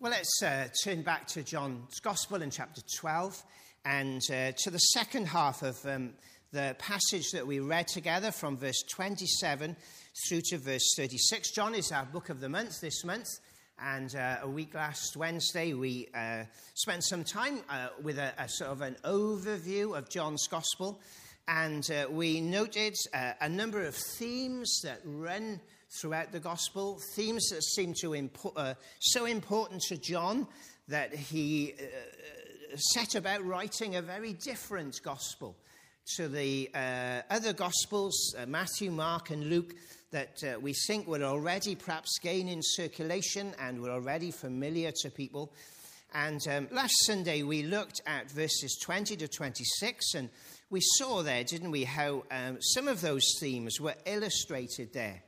Well, let's turn back to John's Gospel in chapter 12 and to the second half of the passage that we read together from verse 27 through to verse 36. John is our book of the month this month, and a week last Wednesday we spent some time with a sort of an overview of John's Gospel, and we noted a number of themes that run throughout the Gospel, themes that seem to so important to John that he set about writing a very different Gospel to the other Gospels, Matthew, Mark and Luke, that we think were already perhaps gaining circulation and were already familiar to people. And last Sunday we looked at verses 20 to 26, and we saw there, didn't we, how some of those themes were illustrated there.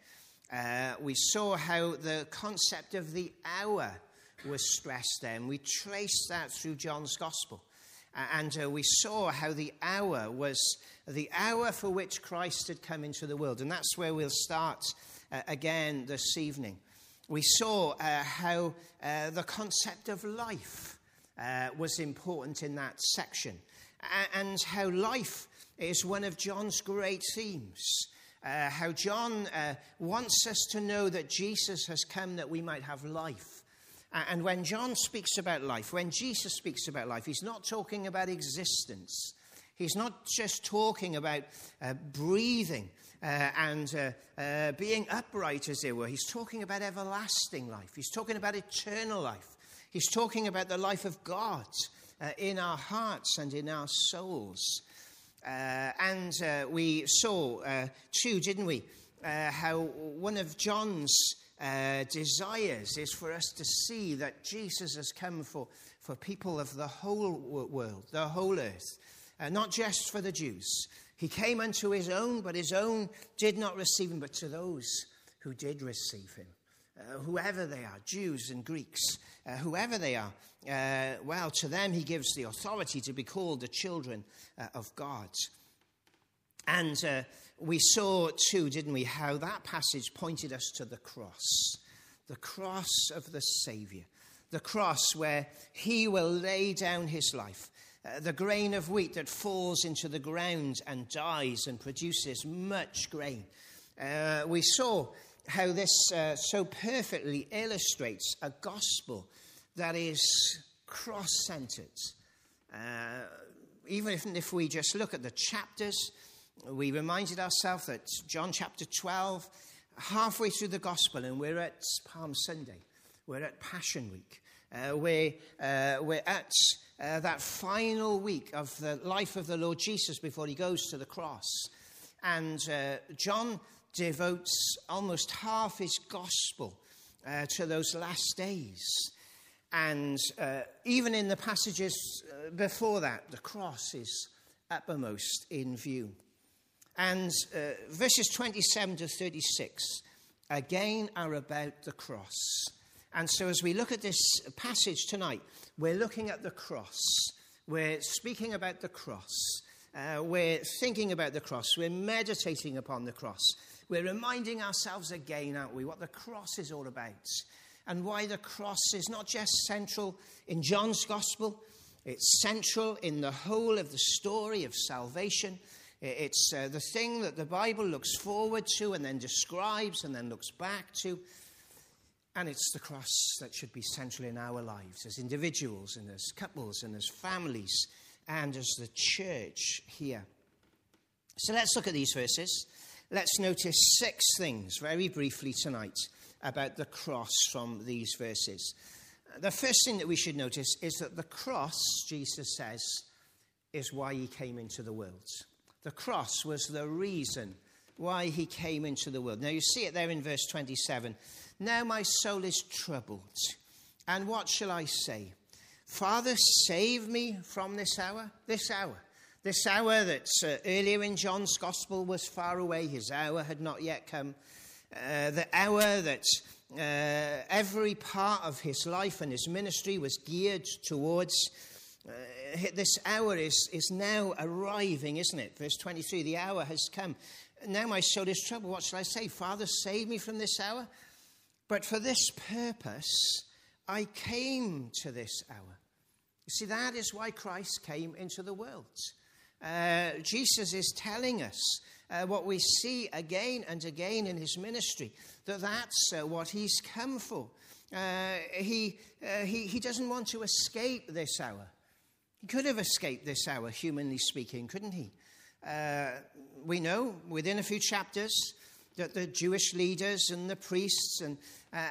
We saw how the concept of the hour was stressed there, and we traced that through John's Gospel. And we saw how the hour was the hour for which Christ had come into the world. And that's where we'll start again this evening. We saw how the concept of life was important in that section, and how life is one of John's great themes. How John wants us to know that Jesus has come that we might have life. And when John speaks about life, when Jesus speaks about life, he's not talking about existence. He's not just talking about breathing and being upright, as it were. He's talking about everlasting life. He's talking about eternal life. He's talking about the life of God in our hearts and in our souls. And we saw, too, didn't we, how one of John's desires is for us to see that Jesus has come for people of the whole world, the whole earth, not just for the Jews. He came unto his own, but his own did not receive him, but to those who did receive him. Whoever they are, Jews and Greeks, whoever they are, well, to them he gives the authority to be called the children of God. And we saw too, didn't we, how that passage pointed us to the cross of the Saviour, the cross where he will lay down his life, the grain of wheat that falls into the ground and dies and produces much grain. We saw how this so perfectly illustrates a gospel that is cross-centered. Even if we just look at the chapters, we reminded ourselves that John chapter 12, halfway through the gospel, and we're at Palm Sunday, we're at Passion Week, we're at that final week of the life of the Lord Jesus before he goes to the cross. And John devotes almost half his gospel to those last days. And even in the passages before that, the cross is uppermost in view. And verses 27 to 36, again, are about the cross. And so as we look at this passage tonight, we're looking at the cross. We're speaking about the cross. We're thinking about the cross. We're meditating upon the cross. We're reminding ourselves again, aren't we, what the cross is all about, and why the cross is not just central in John's Gospel. It's central in the whole of the story of salvation. It's the thing that the Bible looks forward to and then describes and then looks back to. And it's the cross that should be central in our lives as individuals and as couples and as families and as the church here. So let's look at these verses. Let's notice 6 things very briefly tonight about the cross from these verses. The first thing that we should notice is that the cross, Jesus says, is why he came into the world. The cross was the reason why he came into the world. Now you see it there in verse 27. Now my soul is troubled, and what shall I say? Father, save me from this hour. This hour that earlier in John's Gospel was far away. His hour had not yet come. The hour that every part of his life and his ministry was geared towards. This hour is now arriving, isn't it? Verse 23, the hour has come. Now my soul is troubled. What shall I say? Father, save me from this hour. But for this purpose I came to this hour. You see, that is why Christ came into the world. Jesus is telling us what we see again and again in his ministry, that's what he's come for. He doesn't want to escape this hour. He could have escaped this hour, humanly speaking, couldn't he? We know within a few chapters that the Jewish leaders and the priests and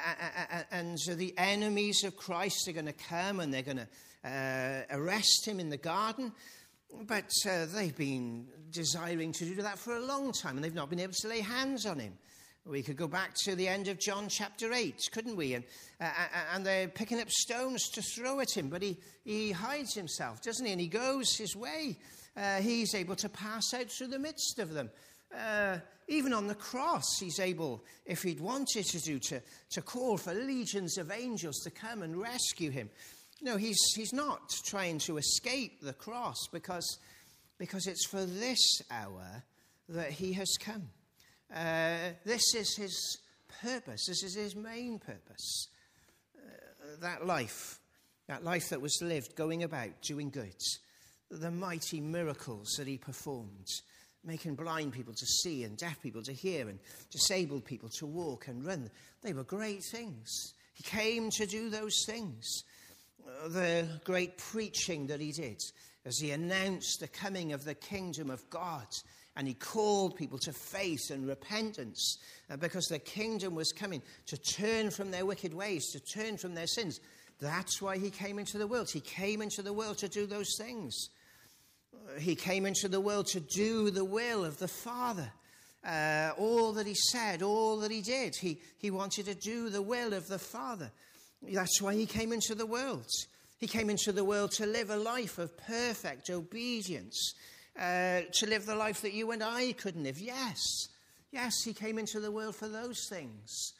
the enemies of Christ are going to come and they're going to arrest him in the garden. But they've been desiring to do that for a long time, and they've not been able to lay hands on him. We could go back to the end of John chapter 8, couldn't we? And they're picking up stones to throw at him, but he hides himself, doesn't he? And he goes his way. He's able to pass out through the midst of them. Even on the cross, he's able, if he'd wanted to do, to call for legions of angels to come and rescue him. No, he's not trying to escape the cross because it's for this hour that he has come. This is his purpose. This is his main purpose. That life that was lived, going about, doing good, the mighty miracles that he performed, making blind people to see and deaf people to hear and disabled people to walk and run. They were great things. He came to do those things. The great preaching that he did as he announced the coming of the kingdom of God, and he called people to faith and repentance because the kingdom was coming, to turn from their wicked ways, to turn from their sins. That's why he came into the world. He came into the world to do those things. He came into the world to do the will of the Father. All that he said, all that he did, he wanted to do the will of the Father. That's why he came into the world. He came into the world to live a life of perfect obedience, to live the life that you and I couldn't live. Yes, he came into the world for those things.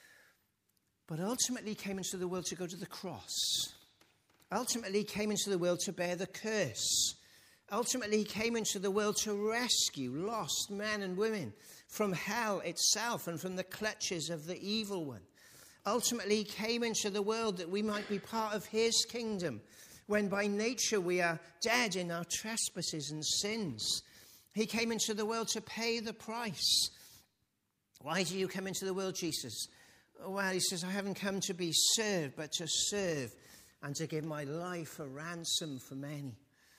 But ultimately he came into the world to go to the cross. Ultimately he came into the world to bear the curse. Ultimately he came into the world to rescue lost men and women from hell itself and from the clutches of the evil one. Ultimately, he came into the world that we might be part of his kingdom, when by nature we are dead in our trespasses and sins. He came into the world to pay the price. Why do you come into the world, Jesus? Well, he says, I haven't come to be served, but to serve and to give my life a ransom for many.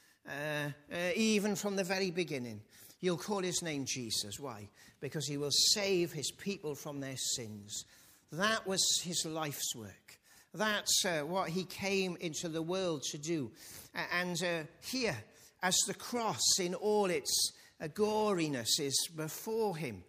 Even from the very beginning, you'll call his name Jesus. Why? Because he will save his people from their sins. That was his life's work. That's what he came into the world to do. And here, as the cross in all its goriness is before him,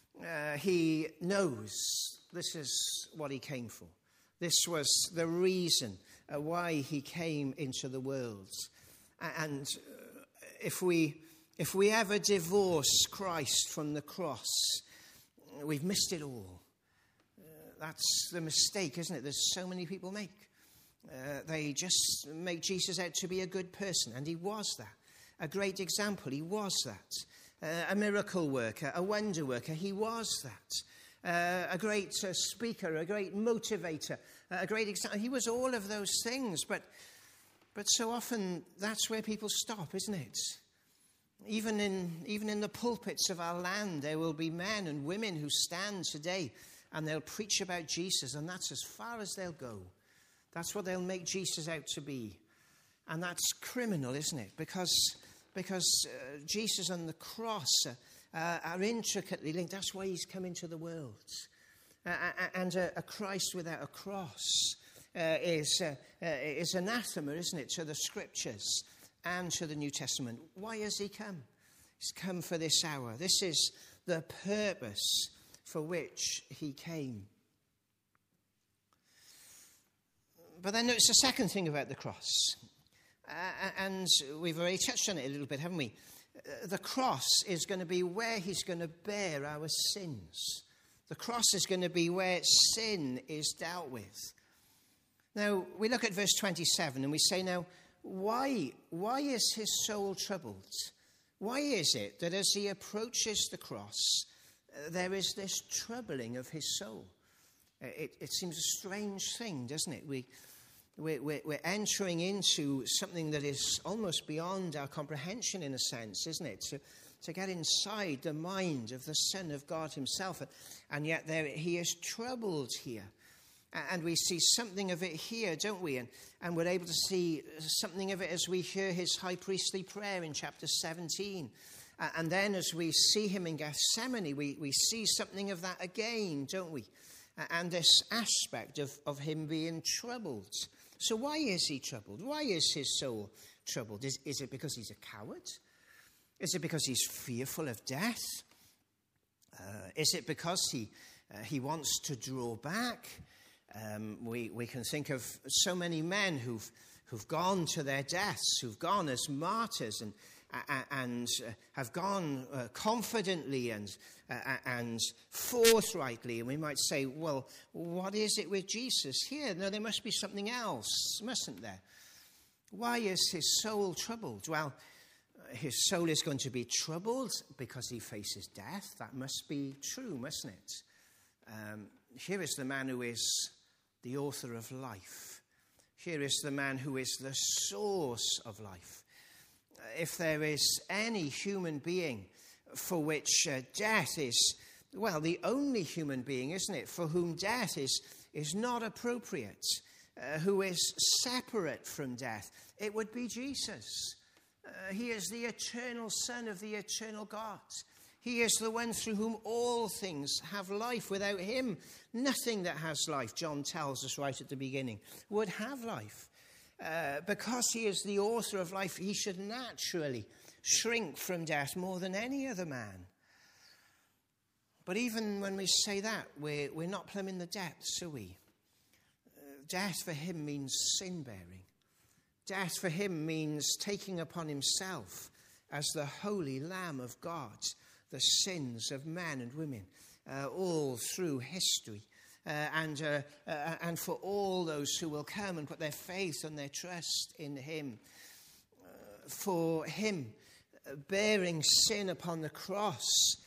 he knows this is what he came for. This was the reason why he came into the world. And if we ever divorce Christ from the cross, we've missed it all. That's the mistake, isn't it? There's so many people make. They just make Jesus out to be a good person, and he was that. A great example, he was that. A miracle worker, a wonder worker, he was that. A great speaker, a great motivator, a great example. He was all of those things, but so often that's where people stop, isn't it? Even in the pulpits of our land, there will be men and women who stand today and they'll preach about Jesus, and that's as far as they'll go. That's what they'll make Jesus out to be. And that's criminal, isn't it? Because Jesus and the cross are intricately linked. That's why he's come into the world. And a Christ without a cross is anathema, isn't it, to the Scriptures and to the New Testament. Why has he come? He's come for this hour. This is the purpose for which he came. But then notice the second thing about the cross. And we've already touched on it a little bit, haven't we? The cross is going to be where he's going to bear our sins. The cross is going to be where sin is dealt with. Now, we look at verse 27 and we say, now, why is his soul troubled? Why is it that as he approaches the cross, there is this troubling of his soul? It seems a strange thing, doesn't it? We're entering into something that is almost beyond our comprehension, in a sense, isn't it? To get inside the mind of the Son of God himself. And yet there he is troubled here. And we see something of it here, don't we? And we're able to see something of it as we hear his high priestly prayer in chapter 17. And then as we see him in Gethsemane, we see something of that again, don't we? And this aspect of him being troubled. So why is he troubled? Why is his soul troubled? Is it because he's a coward? Is it because he's fearful of death? Is it because he wants to draw back? We can think of so many men who've gone to their deaths, who've gone as martyrs and have gone confidently and forthrightly. And we might say, well, what is it with Jesus here? No, there must be something else, mustn't there? Why is his soul troubled? Well, his soul is going to be troubled because he faces death. That must be true, mustn't it? Here is the man who is the author of life. Here is the man who is the source of life. If there is any human being for which death is, well, the only human being, isn't it, for whom death is not appropriate, who is separate from death, it would be Jesus. He is the eternal Son of the eternal God. He is the one through whom all things have life. Without him, nothing that has life, John tells us right at the beginning, would have life. Because he is the author of life, he should naturally shrink from death more than any other man. But even when we say that, we're not plumbing the depths, are we? Death for him means sin-bearing. Death for him means taking upon himself, as the holy Lamb of God, the sins of men and women all through history. And for all those who will come and put their faith and their trust in him. For him bearing sin upon the cross,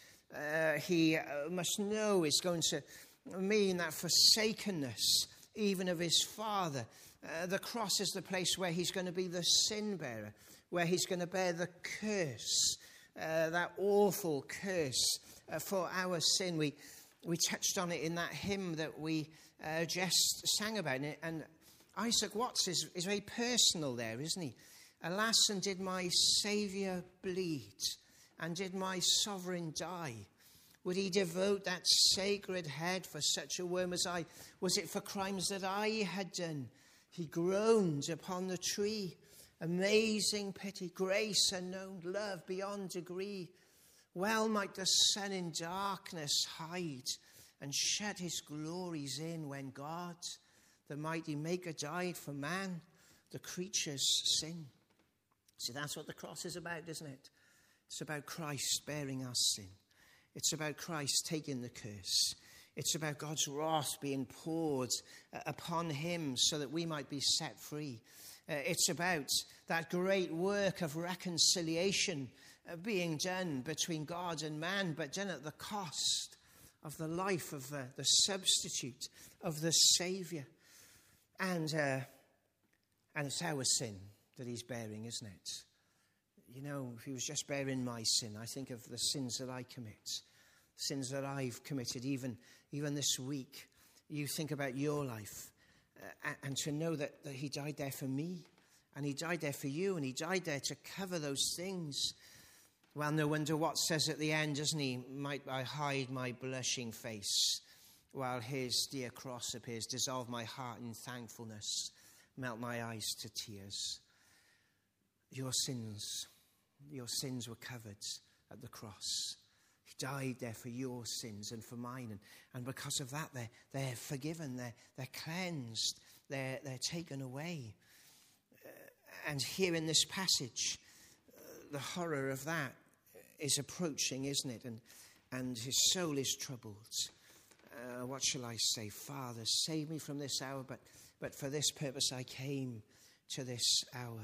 he must know is going to mean that forsakenness even of his Father. The cross is the place where he's going to be the sin bearer, where he's going to bear the curse, that awful curse for our sin. We touched on it in that hymn that we just sang about it. And Isaac Watts is very personal there, isn't he? Alas, and did my Saviour bleed? And did my sovereign die? Would he devote that sacred head for such a worm as I? Was it for crimes that I had done? He groaned upon the tree. Amazing pity, grace unknown, love beyond degree. Well might the sun in darkness hide and shut his glories in when God, the mighty maker, died for man, the creature's sin. See, that's what the cross is about, isn't it? It's about Christ bearing our sin. It's about Christ taking the curse. It's about God's wrath being poured upon him so that we might be set free. It's about that great work of reconciliation being done between God and man, but done at the cost of the life of the substitute, of the Saviour. And it's our sin that he's bearing, isn't it? You know, if he was just bearing my sin, I think of the sins that I commit, sins that I've committed even this week. You think about your life, and to know that he died there for me, and he died there for you, and he died there to cover those things. Well, no wonder what says at the end, doesn't he? Might I hide my blushing face while his dear cross appears, dissolve my heart in thankfulness, melt my eyes to tears. Your sins were covered at the cross. He died there for your sins and for mine. And because of that, they're forgiven, they're cleansed, they're taken away. And here in this passage, the horror of that is approaching, isn't it? And his soul is troubled. What shall I say? Father, save me from this hour, but for this purpose I came to this hour.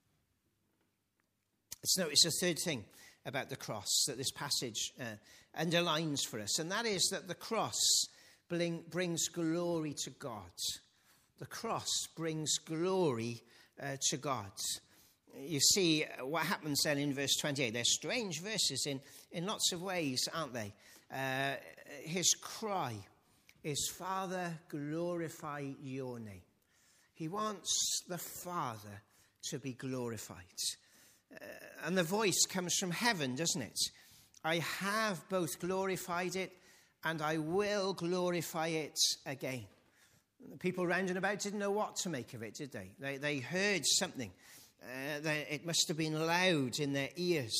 Let's notice a third thing about the cross that this passage underlines for us, and that is that the cross brings glory to God. The cross brings glory to God. You see what happens then in verse 28. They're strange verses in lots of ways, aren't they? His cry is, Father, glorify your name. He wants the Father to be glorified. And the voice comes from heaven, doesn't it? I have both glorified it and I will glorify it again. The people round and about didn't know what to make of it, did they? They heard something. It must have been loud in their ears.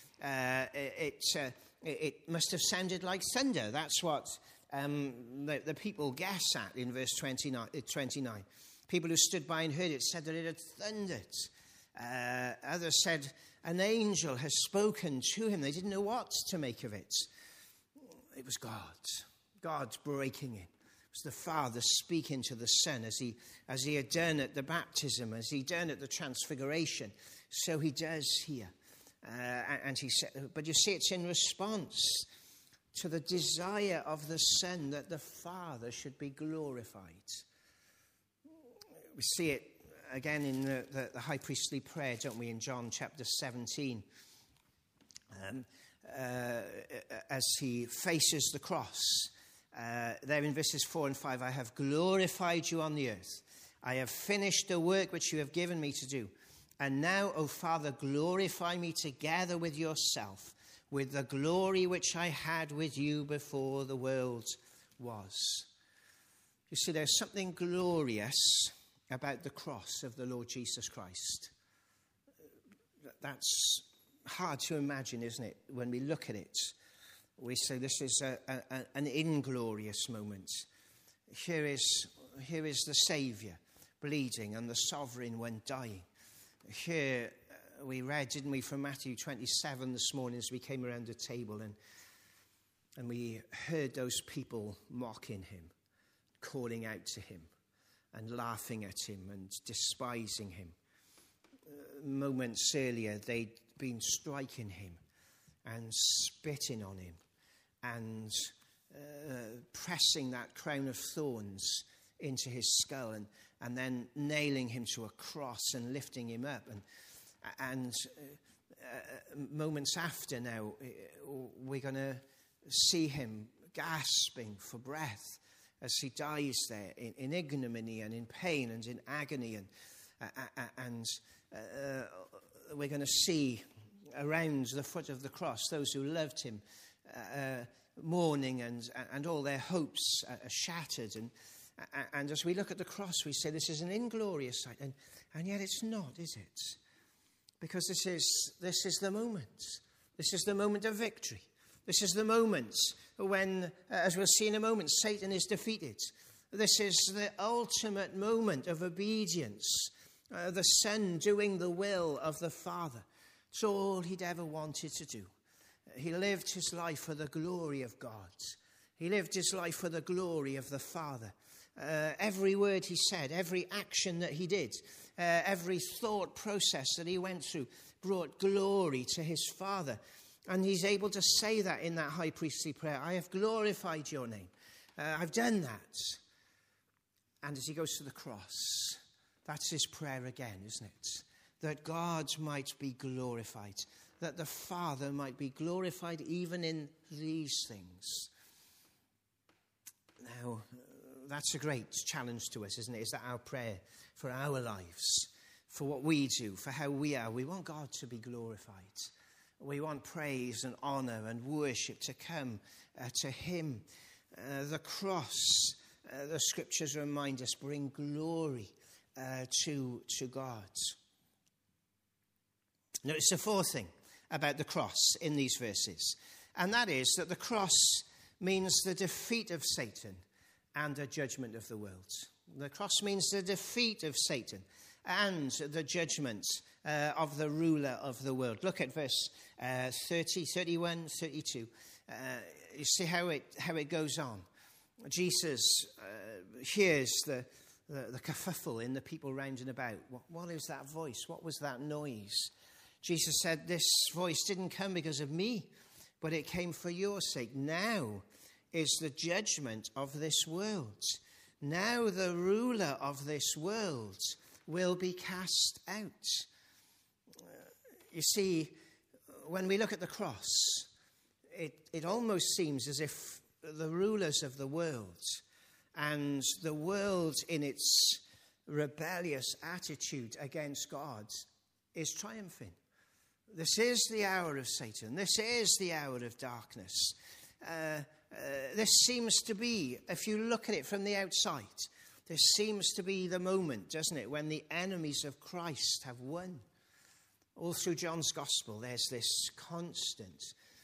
It must have sounded like thunder. That's what the people guess at in verse 29. People who stood by and heard it said that it had thundered. Others said an angel has spoken to him. They didn't know what to make of it. It was God breaking in. It was the Father speaking to the Son as he had done at the baptism, as he done at the transfiguration. So he does here. And he said, but you see, it's in response to the desire of the Son that the Father should be glorified. We see it again in the high priestly prayer, don't we, in John chapter 17. As he faces the cross. There in verses 4 and 5, I have glorified you on the earth. I have finished the work which you have given me to do. And now, O Father, glorify me together with yourself, with the glory which I had with you before the world was. You see, there's something glorious about the cross of the Lord Jesus Christ. That's hard to imagine, isn't it? When we look at it, we say this is an inglorious moment. Here is the Saviour bleeding and the Sovereign one dying. Here we read, didn't we, from Matthew 27 this morning as we came around the table, and we heard those people mocking him, calling out to him, and laughing at him and despising him. Moments earlier, they'd been striking him and spitting on him and pressing that crown of thorns into his skull and then nailing him to a cross and lifting him up. And moments after now, we're going to see him gasping for breath as he dies there in ignominy and in pain and in agony. And we're going to see around the foot of the cross those who loved him mourning and all their hopes are shattered. And as we look at the cross, we say this is an inglorious sight. And yet it's not, is it? Because this is the moment. This is the moment of victory. This is the moment when, as we'll see in a moment, Satan is defeated. This is the ultimate moment of obedience. The Son doing the will of the Father. It's all he'd ever wanted to do. He lived his life for the glory of God. He lived his life for the glory of the Father. Every word he said, every action that he did, every thought process that he went through brought glory to his Father. And he's able to say that in that high priestly prayer. I have glorified your name. I've done that. And as he goes to the cross, that's his prayer again, isn't it? That God might be glorified. That the Father might be glorified even in these things. Now, that's a great challenge to us, isn't it? Is that our prayer for our lives, for what we do, for how we are? We want God to be glorified. We want praise and honour and worship to come to him. The cross, the scriptures remind us, bring glory to God. Notice the fourth thing about the cross in these verses, and that is that the cross means the defeat of Satan and the judgment of the world. The cross means the defeat of Satan and the judgment of the ruler of the world. Look at verse 30, 31, 32. You see how it goes on. Jesus hears the kerfuffle in the people round and about. What is that voice? What was that noise? Jesus said, this voice didn't come because of me, but it came for your sake. Now is the judgment of this world. Now the ruler of this world will be cast out. You see, when we look at the cross, it almost seems as if the rulers of the world and the world in its rebellious attitude against God is triumphing. This is the hour of Satan. This is the hour of darkness. This seems to be, if you look at it from the outside, this seems to be the moment, doesn't it, when the enemies of Christ have won. All through John's Gospel, there's this constant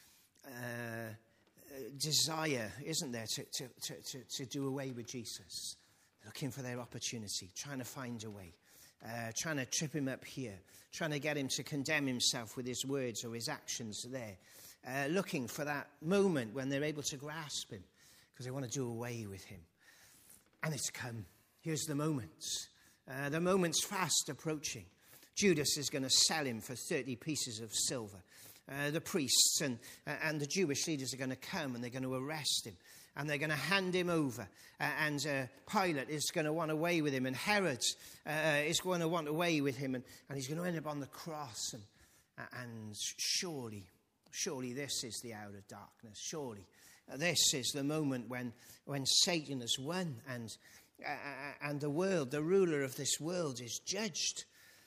desire, isn't there, to do away with Jesus, looking for their opportunity, trying to find a way, trying to trip him up here, trying to get him to condemn himself with his words or his actions there, looking for that moment when they're able to grasp him because they want to do away with him. And it's come. Here's the moment. The moment's fast approaching. Judas is going to sell him for 30 pieces of silver. The priests and the Jewish leaders are going to come and they're going to arrest him. And they're going to hand him over. And Pilate is going to want away with him. And Herod is going to want away with him. And he's going to end up on the cross. And surely this is the hour of darkness. Surely this is the moment when Satan has won. And the world, the ruler of this world, is judged.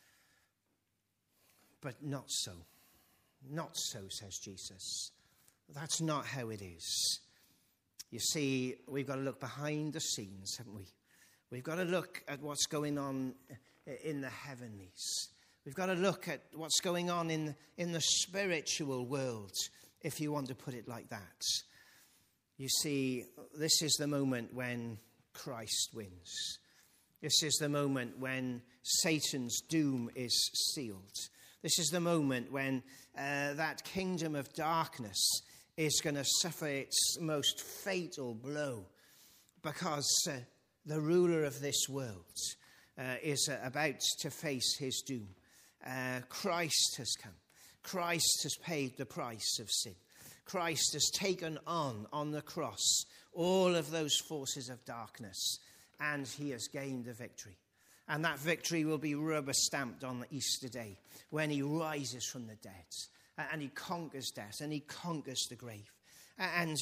But not so. Not so, says Jesus. That's not how it is. You see, we've got to look behind the scenes, haven't we? We've got to look at what's going on in the heavenlies. We've got to look at what's going on in the spiritual world, if you want to put it like that. You see, this is the moment when Christ wins. This is the moment when Satan's doom is sealed. This is the moment when that kingdom of darkness is going to suffer its most fatal blow because the ruler of this world is about to face his doom. Christ has come. Christ has paid the price of sin. Christ has taken on the cross all of those forces of darkness, and he has gained the victory. And that victory will be rubber-stamped on Easter Day when he rises from the dead and he conquers death and he conquers the grave. And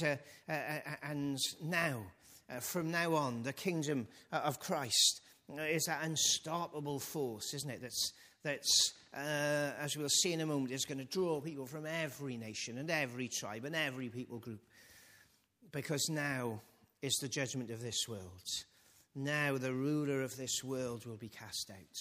now, from now on, the kingdom of Christ is that unstoppable force, isn't it? That's as we'll see in a moment, is going to draw people from every nation and every tribe and every people group. Because now is the judgment of this world. Now the ruler of this world will be cast out.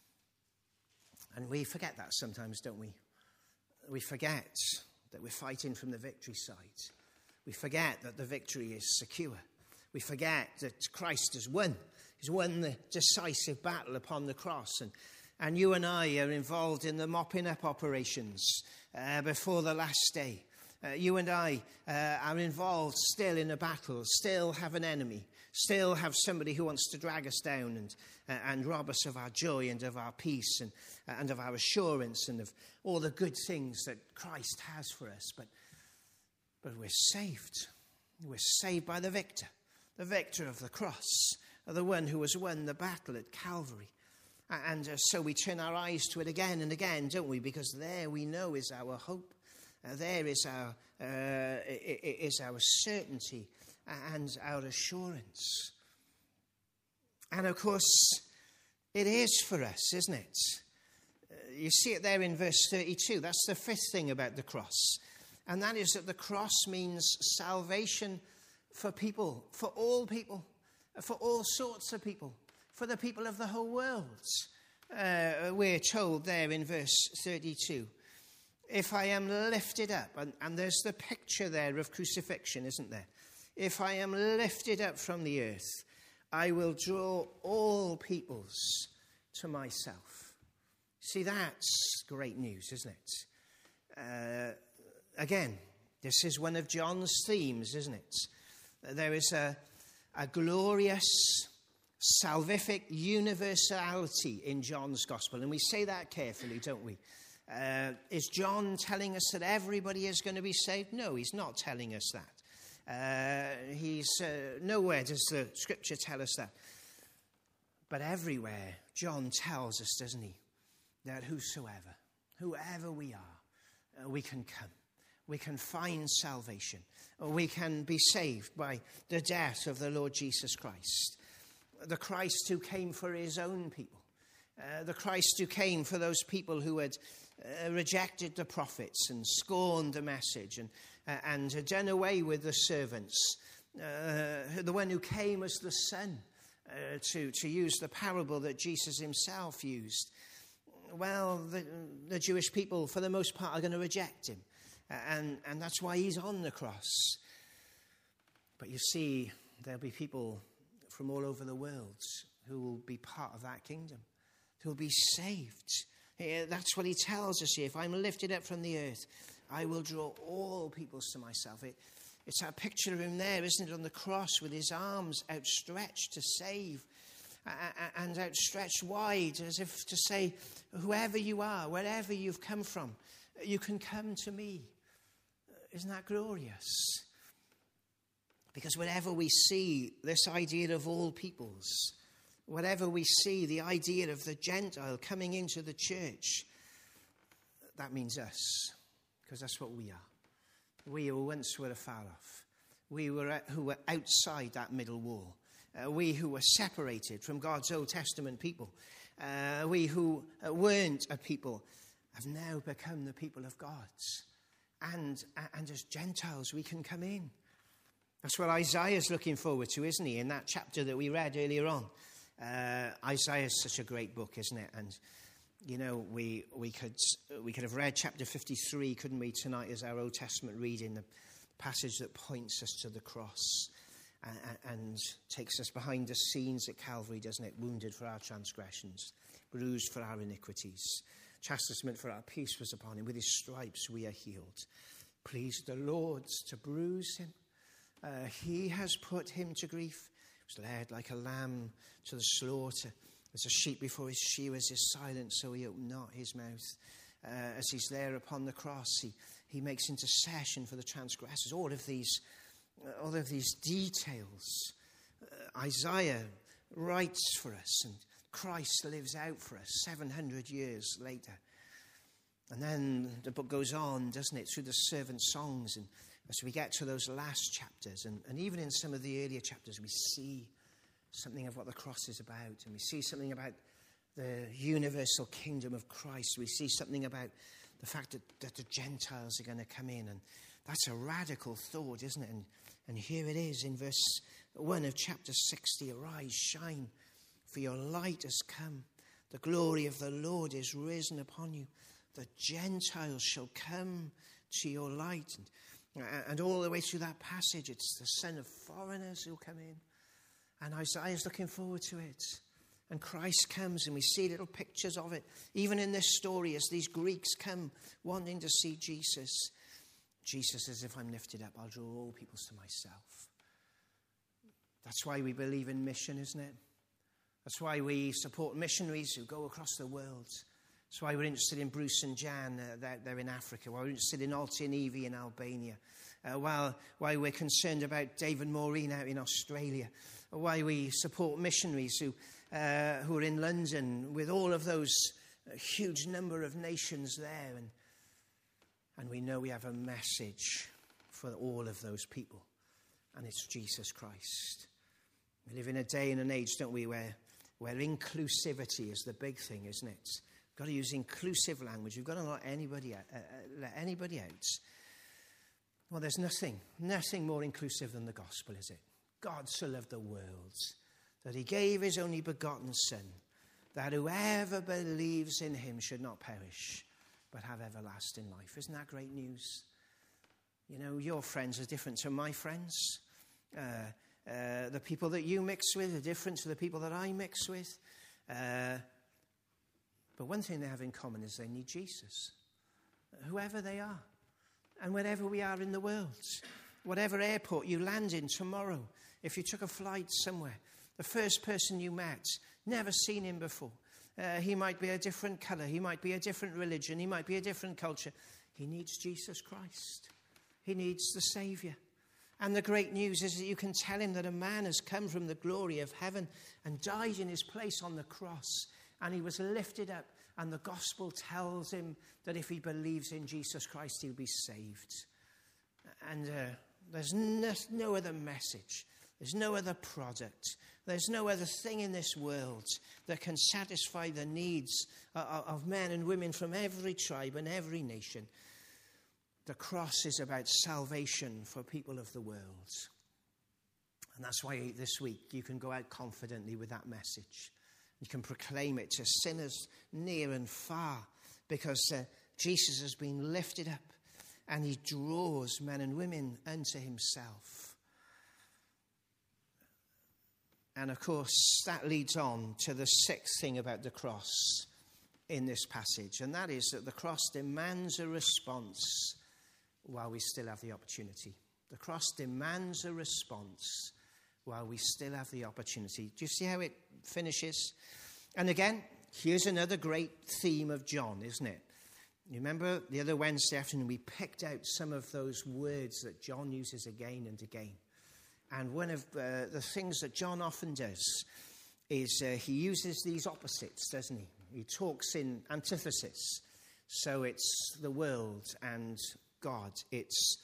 And we forget that sometimes, don't we? We forget that we're fighting from the victory side. We forget that the victory is secure. We forget that Christ has won. He's won the decisive battle upon the cross. And you and I are involved in the mopping up operations before the last day. You and I are involved still in a battle, still have an enemy, still have somebody who wants to drag us down and rob us of our joy and of our peace and of our assurance and of all the good things that Christ has for us. But we're saved. We're saved by the victor of the cross, the one who has won the battle at Calvary. And so we turn our eyes to it again and again, don't we? Because there we know is our hope. There is our certainty and our assurance. And of course, it is for us, isn't it? You see it there in verse 32. That's the fifth thing about the cross. And that is that the cross means salvation for people, for all people, for all sorts of people, for the people of the whole world. We're told there in verse 32. If I am lifted up, and there's the picture there of crucifixion, isn't there? If I am lifted up from the earth, I will draw all peoples to myself. See, that's great news, isn't it? Again, this is one of John's themes, isn't it? There is a glorious, salvific universality in John's gospel, and we say that carefully, don't we? Is John telling us that everybody is going to be saved? No, he's not telling us that. He's nowhere does the scripture tell us that. But everywhere, John tells us, doesn't he, that whoever we are, we can come. We can find salvation. We can be saved by the death of the Lord Jesus Christ. The Christ who came for his own people. The Christ who came for those people who had rejected the prophets and scorned the message and had done away with the servants. The one who came as the Son, to use the parable that Jesus himself used. Well, the Jewish people, for the most part, are going to reject him. And that's why he's on the cross. But you see, there'll be people from all over the world who will be part of that kingdom, who will be saved. That's what he tells us here. If I'm lifted up from the earth, I will draw all peoples to myself. It's that picture of him there, isn't it, on the cross with his arms outstretched to save and outstretched wide, as if to say, whoever you are, wherever you've come from, you can come to me. Isn't that glorious? Because whenever we see this idea of all peoples, whenever we see the idea of the Gentile coming into the church, that means us, because that's what we are. We who once were afar off. We who were outside that middle wall. We who were separated from God's Old Testament people. We who weren't a people have now become the people of God. And as Gentiles, we can come in. That's what Isaiah's looking forward to, isn't he? In that chapter that we read earlier on. Isaiah is such a great book, isn't it? And, you know, we could have read chapter 53, couldn't we, tonight as our Old Testament reading, the passage that points us to the cross and takes us behind the scenes at Calvary, doesn't it? Wounded for our transgressions, bruised for our iniquities. Chastisement for our peace was upon him. With his stripes we are healed. Pleased the Lord to bruise him. He has put him to grief. He was led like a lamb to the slaughter. As a sheep before his shearers is silent, so he opened not his mouth. As he's there upon the cross, he makes intercession for the transgressors. All of these details, Isaiah writes for us, and Christ lives out for us 700 years later. And then the book goes on, doesn't it, through the servant songs. And as we get to those last chapters, and even in some of the earlier chapters, we see something of what the cross is about. And we see something about the universal kingdom of Christ. We see something about the fact that the Gentiles are going to come in. And that's a radical thought, isn't it? And here it is in verse 1 of chapter 60. Arise, shine, for your light has come. The glory of the Lord is risen upon you. The Gentiles shall come to your light. And all the way through that passage, it's the son of foreigners who'll come in. And Isaiah's looking forward to it. And Christ comes, and we see little pictures of it. Even in this story, as these Greeks come wanting to see Jesus, Jesus says, if I'm lifted up, I'll draw all peoples to myself. That's why we believe in mission, isn't it? That's why we support missionaries who go across the world. That's why we're interested in Bruce and Jan, they're in Africa. Why we're interested in Alti and Evie in Albania. Why we're concerned about David Maureen out in Australia. Why we support missionaries who are in London with all of those huge number of nations there. And we know we have a message for all of those people. And it's Jesus Christ. We live in a day and an age, don't we, where inclusivity is the big thing, isn't it? We've got to use inclusive language. We've got to let anybody out. Well, there's nothing more inclusive than the gospel, is it? God so loved the world that he gave his only begotten Son, that whoever believes in him should not perish, but have everlasting life. Isn't that great news? You know, your friends are different to my friends. The people that you mix with are different to the people that I mix with. But one thing they have in common is they need Jesus, whoever they are, and wherever we are in the world. Whatever airport you land in tomorrow, if you took a flight somewhere, the first person you met, never seen him before. He might be a different colour, he might be a different religion, he might be a different culture. He needs Jesus Christ. He needs the Saviour. And the great news is that you can tell him that a man has come from the glory of heaven and died in his place on the cross. And he was lifted up. And the gospel tells him that if he believes in Jesus Christ, he'll be saved. And there's no other message. There's no other product. There's no other thing in this world that can satisfy the needs of men and women from every tribe and every nation. The cross is about salvation for people of the world. And that's why this week you can go out confidently with that message. You can proclaim it to sinners near and far, because Jesus has been lifted up and he draws men and women unto himself. And of course, that leads on to the sixth thing about the cross in this passage, and that is that the cross demands a response while we still have the opportunity. The cross demands a response while we still have the opportunity. Do you see how it finishes? And again, here's another great theme of John, isn't it? You remember the other Wednesday afternoon, we picked out some of those words that John uses again and again. And one of the things that John often does is he uses these opposites, doesn't he? He talks in antithesis. So it's the world and God. It's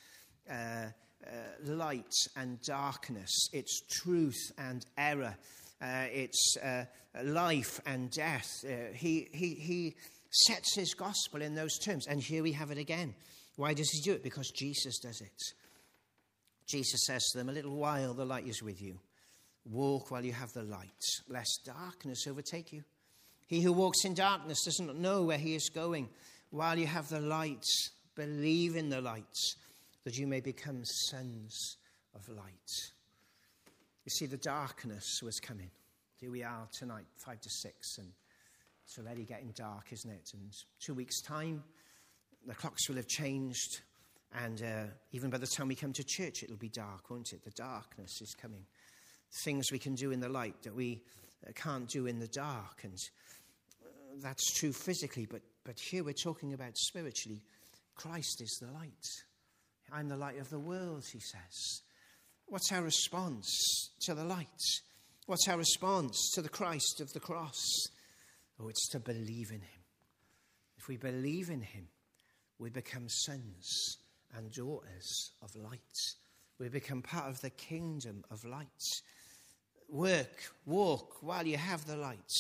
light and darkness. It's truth and error. It's life and death. He sets his gospel in those terms. And here we have it again. Why does he do it? Because Jesus does it. Jesus says to them, a little while the light is with you. Walk while you have the light, lest darkness overtake you. He who walks in darkness doesn't know where he is going. While you have the light, believe in the light, that you may become sons of light. You see, the darkness was coming. Here we are tonight, 5 to 6, and it's already getting dark, isn't it? And 2 weeks' time, the clocks will have changed, and even by the time we come to church, it'll be dark, won't it? The darkness is coming. Things we can do in the light that we can't do in the dark, and that's true physically, but here we're talking about spiritually. Christ is the light. I'm the light of the world, he says. What's our response to the light? What's our response to the Christ of the cross? Oh, it's to believe in him. If we believe in him, we become sons and daughters of light. We become part of the kingdom of light. Walk while you have the light.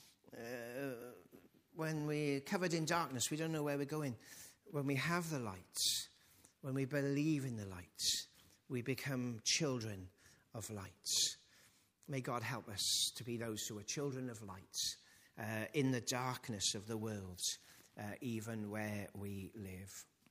When we're covered in darkness, we don't know where we're going. When we have the light, when we believe in the light, we become children of light. May God help us to be those who are children of light in the darkness of the world, even where we live.